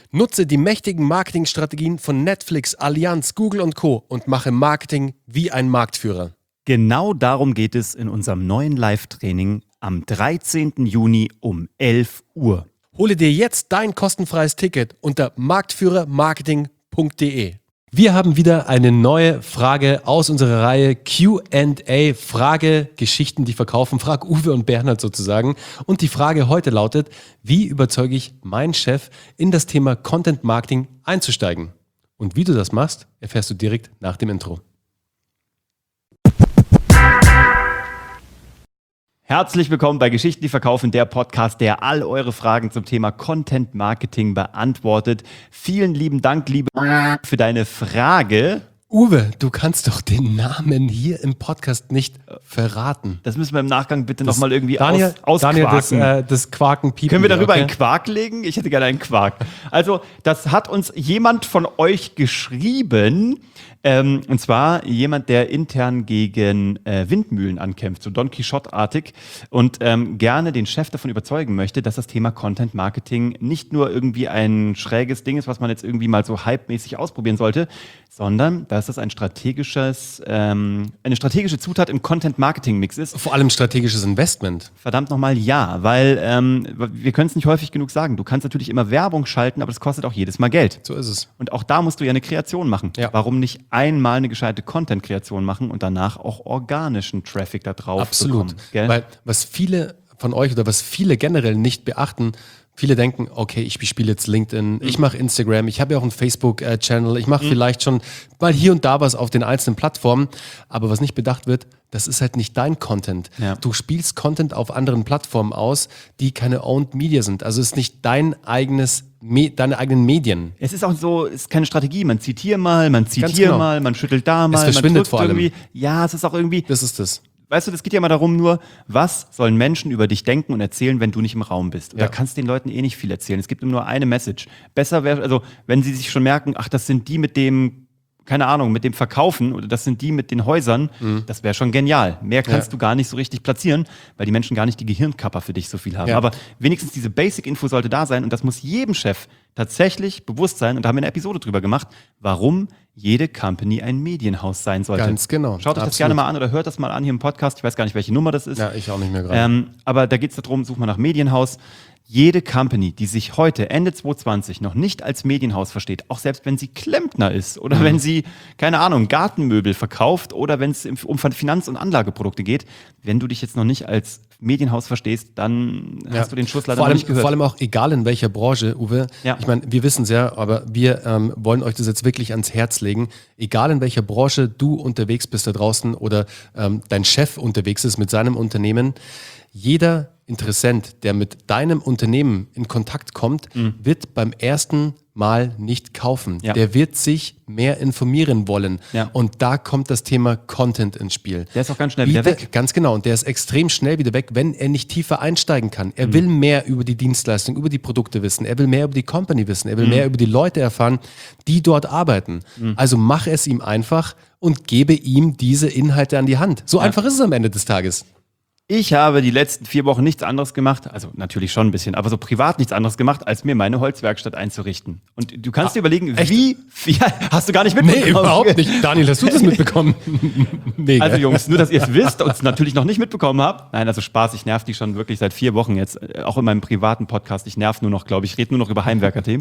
Nutze die mächtigen Marketingstrategien von Netflix, Allianz, Google und Co. und mache Marketing wie ein Marktführer. Genau darum geht es in unserem neuen Live-Training am 13. Juni um 11 Uhr. Hole dir jetzt dein kostenfreies Ticket unter marktführermarketing.de. Wir haben wieder eine neue Frage aus unserer Reihe Q&A, Frage, Geschichten, die verkaufen, Frag Uwe und Bernhard sozusagen. Und die Frage heute lautet, wie überzeuge ich meinen Chef, in das Thema Content Marketing einzusteigen? Und wie du das machst, erfährst du direkt nach dem Intro. Herzlich willkommen bei Geschichten, die verkaufen, der Podcast, der all eure Fragen zum Thema Content Marketing beantwortet. Vielen lieben Dank, liebe für deine Frage. Uwe, du kannst doch den Namen hier im Podcast nicht verraten. Das müssen wir im Nachgang bitte nochmal irgendwie ausquaken. Daniel, das Quaken piepen. Können wir darüber einen Quark legen? Ich hätte gerne einen Quark. Also, das hat uns jemand von euch geschrieben. Und zwar jemand, der intern gegen Windmühlen ankämpft, so Don Quixote-artig und gerne den Chef davon überzeugen möchte, dass das Thema Content Marketing nicht nur irgendwie ein schräges Ding ist, was man jetzt irgendwie mal so hypemäßig ausprobieren sollte, sondern dass es eine strategische Zutat im Content Marketing Mix ist. Vor allem strategisches Investment. Verdammt nochmal ja, weil wir können es nicht häufig genug sagen. Du kannst natürlich immer Werbung schalten, aber das kostet auch jedes Mal Geld. So ist es. Und auch da musst du ja eine Kreation machen. Ja. Warum nicht einmal eine gescheite Content-Kreation machen und danach auch organischen Traffic da drauf Absolut. bekommen? Gell? Weil was viele von euch oder was viele generell nicht beachten, viele denken, okay, ich bespiele jetzt LinkedIn, ich mache Instagram, ich habe ja auch einen Facebook-Channel, ich mache vielleicht schon mal hier und da was auf den einzelnen Plattformen, aber was nicht bedacht wird, das ist halt nicht dein Content. Ja. Du spielst Content auf anderen Plattformen aus, die keine Owned Media sind. Also es ist nicht deine eigenen Medien. Es ist auch so, es ist keine Strategie. Man zieht hier mal, man zieht hier mal, man schüttelt da mal. Es verschwindet vor allem. Ja, es ist auch irgendwie... Das ist das. Weißt du, das geht ja mal darum nur, was sollen Menschen über dich denken und erzählen, wenn du nicht im Raum bist? Und da kannst du den Leuten eh nicht viel erzählen. Es gibt nur eine Message. Besser wäre, also wenn sie sich schon merken, ach, das sind die mit dem, keine Ahnung, mit dem Verkaufen oder das sind die mit den Häusern, das wäre schon genial. Mehr kannst du gar nicht so richtig platzieren, weil die Menschen gar nicht die Gehirnkapper für dich so viel haben. Ja. Aber wenigstens diese Basic-Info sollte da sein und das muss jedem Chef tatsächlich bewusst sein. Und da haben wir eine Episode drüber gemacht, warum jede Company ein Medienhaus sein sollte. Ganz genau. Schaut euch das gerne mal an oder hört das mal an hier im Podcast. Ich weiß gar nicht, welche Nummer das ist. Ja, ich auch nicht mehr gerade. Aber da geht es darum, such mal nach Medienhaus. Jede Company, die sich heute, Ende 2020, noch nicht als Medienhaus versteht, auch selbst wenn sie Klempner ist oder wenn sie, keine Ahnung, Gartenmöbel verkauft oder wenn es um Finanz- und Anlageprodukte geht, wenn du dich jetzt noch nicht als Medienhaus verstehst, dann hast du den Schuss leider noch nicht gehört. Vor allem auch, egal in welcher Branche, Uwe, ich meine, wir wissen es ja, aber wir wollen euch das jetzt wirklich ans Herz legen. Egal in welcher Branche du unterwegs bist da draußen oder dein Chef unterwegs ist mit seinem Unternehmen, jeder Interessent, der mit deinem Unternehmen in Kontakt kommt, wird beim ersten Mal nicht kaufen. Ja. Der wird sich mehr informieren wollen. Ja. Und da kommt das Thema Content ins Spiel. Der ist auch ganz schnell wieder weg. Ganz genau. Und der ist extrem schnell wieder weg, wenn er nicht tiefer einsteigen kann. Er will mehr über die Dienstleistung, über die Produkte wissen. Er will mehr über die Company wissen. Er will mehr über die Leute erfahren, die dort arbeiten. Also mach es ihm einfach und gebe ihm diese Inhalte an die Hand. So einfach ist es am Ende des Tages. Ich habe die letzten 4 Wochen nichts anderes gemacht, also natürlich schon ein bisschen, aber so privat nichts anderes gemacht, als mir meine Holzwerkstatt einzurichten. Und du kannst dir überlegen, wie hast du gar nicht mitbekommen? Nee, überhaupt nicht. Daniel, hast du das mitbekommen? Mega. Also Jungs, nur, dass ihr es wisst und es natürlich noch nicht mitbekommen habt. Nein, also Spaß, ich nerv die schon wirklich seit 4 Wochen jetzt, auch in meinem privaten Podcast. Ich nerv nur noch, glaube ich, rede nur noch über Heimwerkerthemen.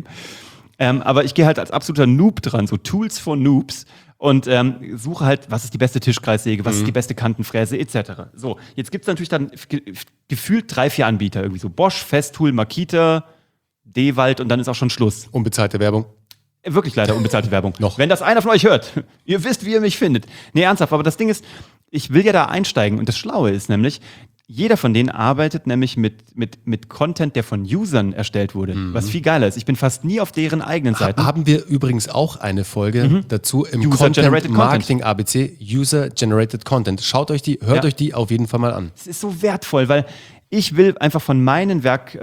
Aber ich gehe halt als absoluter Noob dran, so Tools for Noobs. Und suche halt, was ist die beste Tischkreissäge, was ist die beste Kantenfräse, etc. So, jetzt gibt es natürlich dann gefühlt 3, 4 Anbieter, irgendwie so Bosch, Festool, Makita, Dewald und dann ist auch schon Schluss. Unbezahlte Werbung. Wirklich leider unbezahlte Werbung. Noch. Wenn das einer von euch hört, ihr wisst, wie ihr mich findet. Nee, ernsthaft, aber das Ding ist, ich will ja da einsteigen und das Schlaue ist nämlich, jeder von denen arbeitet nämlich mit Content, der von Usern erstellt wurde, was viel geiler ist. Ich bin fast nie auf deren eigenen Seiten. Haben wir übrigens auch eine Folge dazu im Content Marketing ABC, User Generated Content. Schaut euch die, hört euch die auf jeden Fall mal an. Es ist so wertvoll, weil ich will einfach von meinen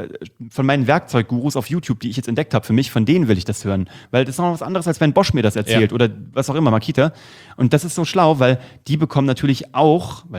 Werkzeuggurus auf YouTube, die ich jetzt entdeckt habe für mich, von denen will ich das hören. Weil das ist noch was anderes, als wenn Bosch mir das erzählt oder was auch immer, Makita. Und das ist so schlau, weil die bekommen natürlich auch, weil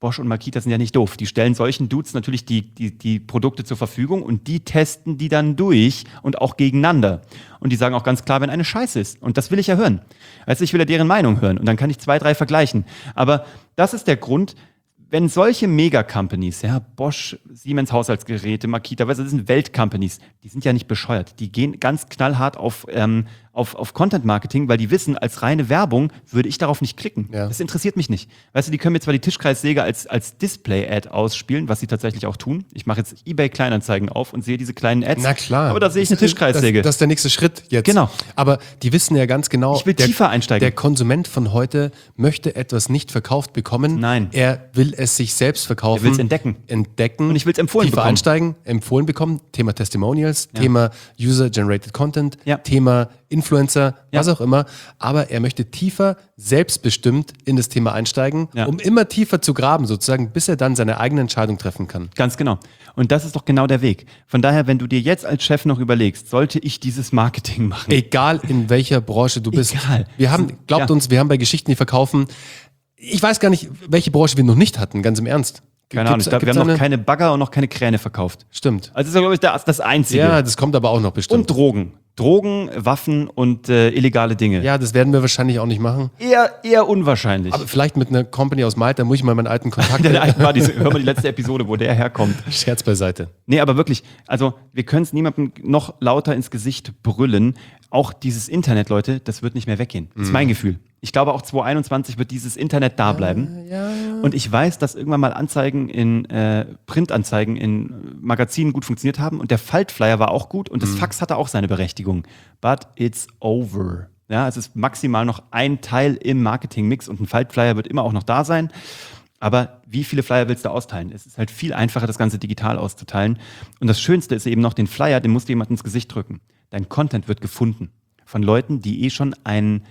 Bosch und Makita sind ja nicht doof. Die stellen solchen Dudes natürlich die Produkte zur Verfügung und die testen die dann durch und auch gegeneinander. Und die sagen auch ganz klar, wenn eine Scheiße ist. Und das will ich ja hören. Weißt du, ich will ja deren Meinung hören. Und dann kann ich 2, 3 vergleichen. Aber das ist der Grund, wenn solche Mega-Companies, ja, Bosch, Siemens Haushaltsgeräte, Makita, weißt du, das sind Welt-Companies, die sind ja nicht bescheuert. Die gehen ganz knallhart auf Content-Marketing, weil die wissen, als reine Werbung würde ich darauf nicht klicken. Ja. Das interessiert mich nicht. Weißt du, die können mir zwar die Tischkreissäge als Display-Ad ausspielen, was sie tatsächlich auch tun. Ich mache jetzt eBay-Kleinanzeigen auf und sehe diese kleinen Ads. Na klar. Aber da sehe ich eine Tischkreissäge. Das ist der nächste Schritt jetzt. Genau. Aber die wissen ja ganz genau, ich will tiefer einsteigen. Der Konsument von heute möchte etwas nicht verkauft bekommen. Nein. Er will es sich selbst verkaufen. Er will es entdecken. Und ich will es empfohlen tiefer bekommen. Einsteigen, empfohlen bekommen. Thema Testimonials, Thema User-Generated Content, Thema Influencer, was auch immer. Aber er möchte tiefer, selbstbestimmt in das Thema einsteigen, um immer tiefer zu graben sozusagen, bis er dann seine eigene Entscheidung treffen kann. Ganz genau. Und das ist doch genau der Weg. Von daher, wenn du dir jetzt als Chef noch überlegst, sollte ich dieses Marketing machen? Egal in welcher Branche du bist. Egal. Wir haben, glaubt uns, wir haben bei Geschichten, die verkaufen, ich weiß gar nicht, welche Branche wir noch nicht hatten, ganz im Ernst. Keine Ahnung, wir haben noch keine Bagger und noch keine Kräne verkauft. Stimmt. Also das ist, glaube ich, das Einzige. Ja, das kommt aber auch noch bestimmt. Und Drogen. Drogen, Waffen und illegale Dinge. Ja, das werden wir wahrscheinlich auch nicht machen. Eher unwahrscheinlich. Aber vielleicht mit einer Company aus Malta, muss ich mal meinen alten Kontakt... Hör mal die letzte Episode, wo der herkommt. Scherz beiseite. Nee, aber wirklich, also wir können es niemandem noch lauter ins Gesicht brüllen. Auch dieses Internet, Leute, das wird nicht mehr weggehen. Das ist mein Gefühl. Ich glaube, auch 2021 wird dieses Internet da bleiben. Ja. Und ich weiß, dass irgendwann mal Anzeigen Printanzeigen in Magazinen gut funktioniert haben. Und der Faltflyer war auch gut. Und das Fax hatte auch seine Berechtigung. But it's over. Ja, es ist maximal noch ein Teil im Marketingmix. Und ein Faltflyer wird immer auch noch da sein. Aber wie viele Flyer willst du austeilen? Es ist halt viel einfacher, das Ganze digital auszuteilen. Und das Schönste ist eben noch, den Flyer, den musst du jemand ins Gesicht drücken. Dein Content wird gefunden von Leuten, die schon ein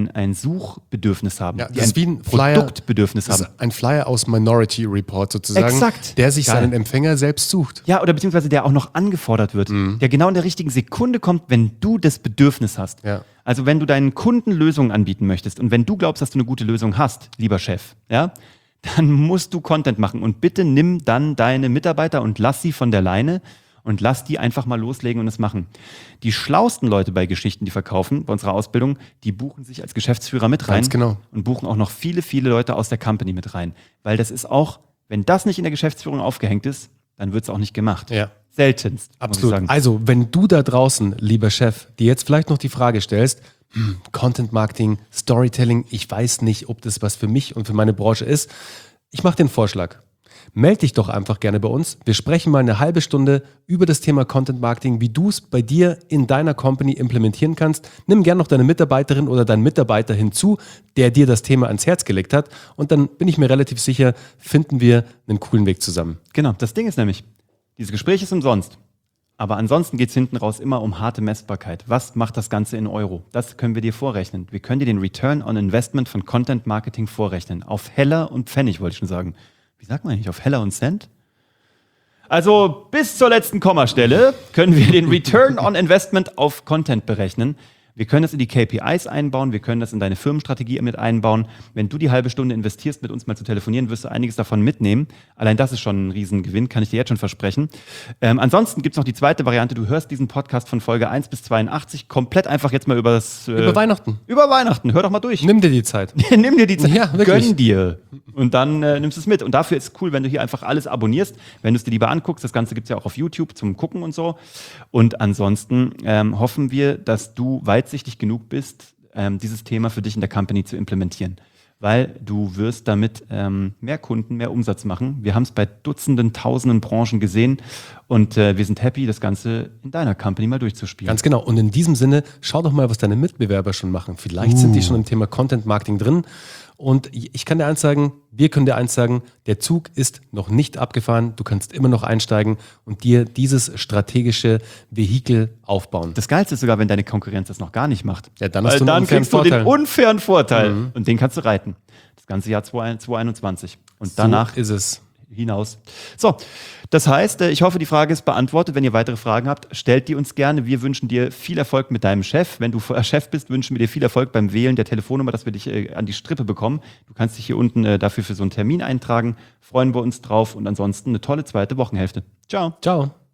Suchbedürfnis haben, Ja, die ein Produktbedürfnis haben. Das ist ein Flyer aus Minority Report sozusagen, Exakt. der sich seinen Empfänger selbst sucht. Ja, oder beziehungsweise der auch noch angefordert wird, der genau in der richtigen Sekunde kommt, wenn du das Bedürfnis hast. Ja. Also wenn du deinen Kunden Lösungen anbieten möchtest und wenn du glaubst, dass du eine gute Lösung hast, lieber Chef, ja, dann musst du Content machen und bitte nimm dann deine Mitarbeiter und lass sie von der Leine und lass die einfach mal loslegen und es machen. Die schlauesten Leute bei Geschichten, die verkaufen, bei unserer Ausbildung, die buchen sich als Geschäftsführer mit rein. Ganz genau. Und buchen auch noch viele, viele Leute aus der Company mit rein. Weil das ist auch, wenn das nicht in der Geschäftsführung aufgehängt ist, dann wird es auch nicht gemacht. Ja. Seltenst. Absolut. Muss ich sagen. Also, wenn du da draußen, lieber Chef, dir jetzt vielleicht noch die Frage stellst, Content Marketing, Storytelling, ich weiß nicht, ob das was für mich und für meine Branche ist. Ich mache den Vorschlag. Meld dich doch einfach gerne bei uns. Wir sprechen mal eine halbe Stunde über das Thema Content Marketing, wie du es bei dir in deiner Company implementieren kannst. Nimm gerne noch deine Mitarbeiterin oder deinen Mitarbeiter hinzu, der dir das Thema ans Herz gelegt hat. Und dann bin ich mir relativ sicher, finden wir einen coolen Weg zusammen. Genau, das Ding ist nämlich, dieses Gespräch ist umsonst. Aber ansonsten geht es hinten raus immer um harte Messbarkeit. Was macht das Ganze in Euro? Das können wir dir vorrechnen. Wir können dir den Return on Investment von Content Marketing vorrechnen. Auf Heller und Pfennig, wollte ich schon sagen. Wie sagt man eigentlich? Auf Heller und Cent? Also bis zur letzten Kommastelle können wir den Return on Investment auf Content berechnen. Wir können das in die KPIs einbauen, wir können das in deine Firmenstrategie mit einbauen. Wenn du die halbe Stunde investierst, mit uns mal zu telefonieren, wirst du einiges davon mitnehmen. Allein das ist schon ein Riesengewinn, kann ich dir jetzt schon versprechen. Ansonsten gibt es noch die zweite Variante. Du hörst diesen Podcast von Folge 1 bis 82 komplett einfach jetzt mal über Weihnachten. Über Weihnachten, hör doch mal durch. Nimm dir die Zeit. Nimm dir die Zeit, ja, wirklich. Gönn dir. Und dann nimmst du es mit. Und dafür ist es cool, wenn du hier einfach alles abonnierst, wenn du es dir lieber anguckst. Das Ganze gibt es ja auch auf YouTube zum Gucken und so. Und ansonsten hoffen wir, dass du weitsichtig genug bist, dieses Thema für dich in der Company zu implementieren. Weil du wirst damit mehr Kunden, mehr Umsatz machen. Wir haben es bei Dutzenden, Tausenden Branchen gesehen und wir sind happy, das Ganze in deiner Company mal durchzuspielen. Ganz genau. Und in diesem Sinne, schau doch mal, was deine Mitbewerber schon machen. Vielleicht sind die schon im Thema Content Marketing drin. Und ich kann dir eins sagen, wir können dir eins sagen, der Zug ist noch nicht abgefahren. Du kannst immer noch einsteigen und dir dieses strategische Vehikel aufbauen. Das Geilste ist sogar, wenn deine Konkurrenz das noch gar nicht macht. Ja, dann hast du einen kriegst du den unfairen Vorteil. Und den kannst du reiten. Das ganze Jahr 2021. Und danach so ist es. hinaus. So, das heißt, ich hoffe, die Frage ist beantwortet. Wenn ihr weitere Fragen habt, stellt die uns gerne. Wir wünschen dir viel Erfolg mit deinem Chef. Wenn du Chef bist, wünschen wir dir viel Erfolg beim Wählen der Telefonnummer, dass wir dich an die Strippe bekommen. Du kannst dich hier unten dafür für so einen Termin eintragen. Freuen wir uns drauf und ansonsten eine tolle zweite Wochenhälfte. Ciao. Ciao.